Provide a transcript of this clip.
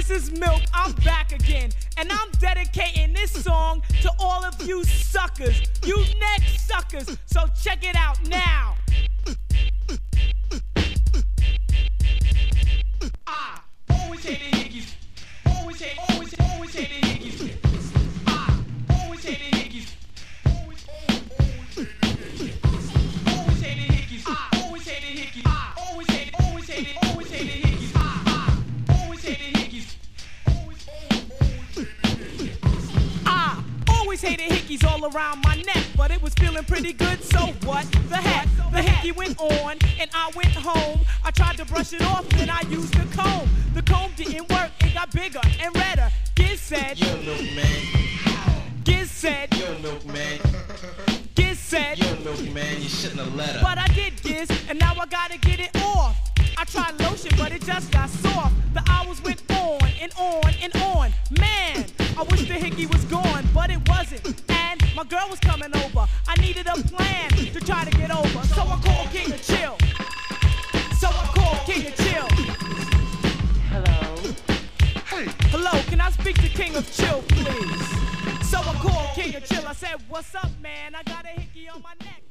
this is Milk, I'm back again. And I'm dedicating this song to all of you suckers. You neck suckers. So check it out now. I always hated hickeys. Always hated hickeys. I always hated hickeys. Always hated hickeys. I always hated hickeys. I always hated hickeys. I always hated hickeys. I always hated hickeys all around my neck, but it was feeling pretty good, so what the heck? The hickey went on, and I went home. I tried to brush it off, then I used the comb. The comb didn't work, it got bigger and redder. Giz said, Yo, milkman. Giz said, Yo, milkman. Giz said, Yo, milkman, you shouldn't have let her. but I did, Giz, and now I gotta get it off. I tried lotion, but it just got soft. The hours went on and on and on. Man, I wish the hickey was gone, but it wasn't. And my girl was coming over. I needed a plan to try to get over. So I called King of Chill. Hello. Hey. Hello, can I speak to King of Chill, please? So I called King of Chill. I said, what's up, man? I got a hickey on my neck.